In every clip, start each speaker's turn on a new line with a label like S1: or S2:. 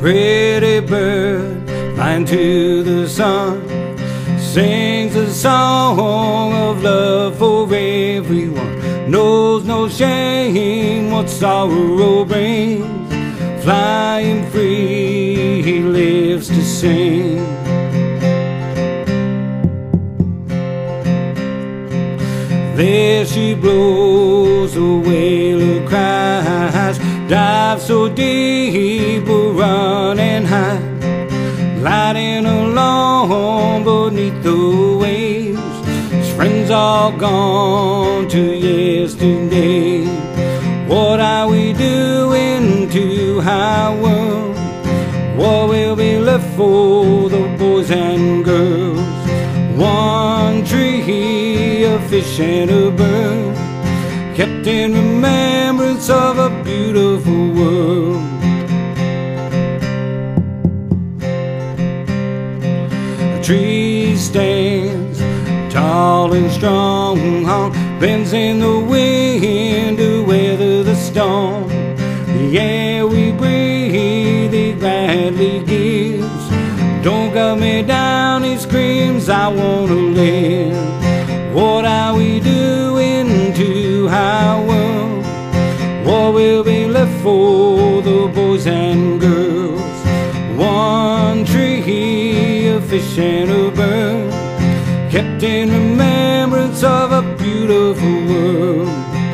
S1: Pretty bird flying to the sun, sings a song of love for everyone. Knows no shame what sorrow brings. Flying free, he lives to sing. There she blows, a wailer cries, dives so deep, will run and hide, gliding along beneath the waves. His friends are gone to yesterday. What are we doing to our world? What will be left for the boys and girls? One tree, a fish and a bird, kept in remembrance of a beautiful world. A tree stands tall and strong, bends in the wind to weather the storm. The air we breathe, it gladly gives. Don't cut me down, he screams, I wanna live. What are we doing to our world? What will be left for the boys and girls? One tree, a fish and a bird, kept in remembrance of a beautiful world.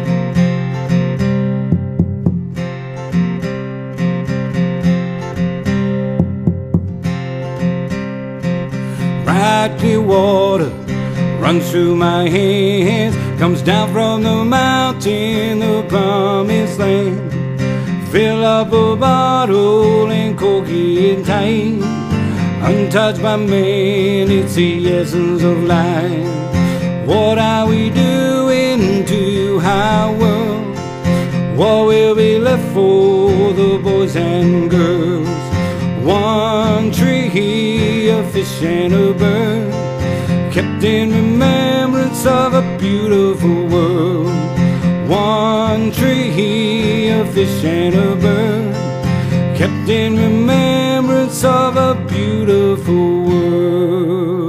S1: Bright clear water runs through my hands, comes down from the mountain, the promised land. Fill up a bottle and cork it tight. Untouched by man, it's the essence of life. What are we doing to our world? What will be left for the boys and girls? One tree, a fish and a bird, kept in remembrance of a beautiful world. One tree, a fish and a bird, kept in remembrance of a beautiful world.